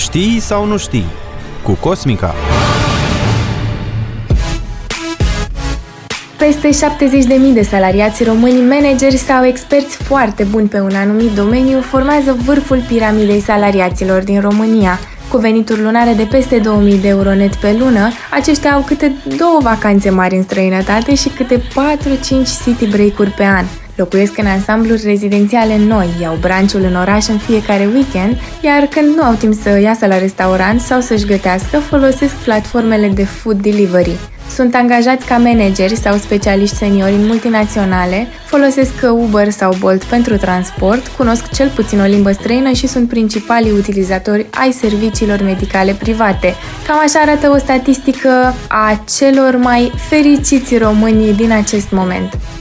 Știi sau nu știi? Cu Cosmica. Peste 70.000 de salariați români, manageri sau experți foarte buni pe un anumit domeniu formează vârful piramidei salariaților din România. Cu venituri lunare de peste 2.000 de euro net pe lună, aceștia au câte 2 vacanțe mari în străinătate și câte 4-5 city break-uri pe an. Locuiesc în ansambluri rezidențiale noi, iau branch-ul în oraș în fiecare weekend, iar când nu au timp să iasă la restaurant sau să-și gătească, folosesc platformele de food delivery. Sunt angajați ca manageri sau specialiști seniori în multinaționale, folosesc Uber sau Bolt pentru transport, cunosc cel puțin o limbă străină și sunt principalii utilizatori ai serviciilor medicale private. Cam așa arată o statistică a celor mai fericiți români din acest moment.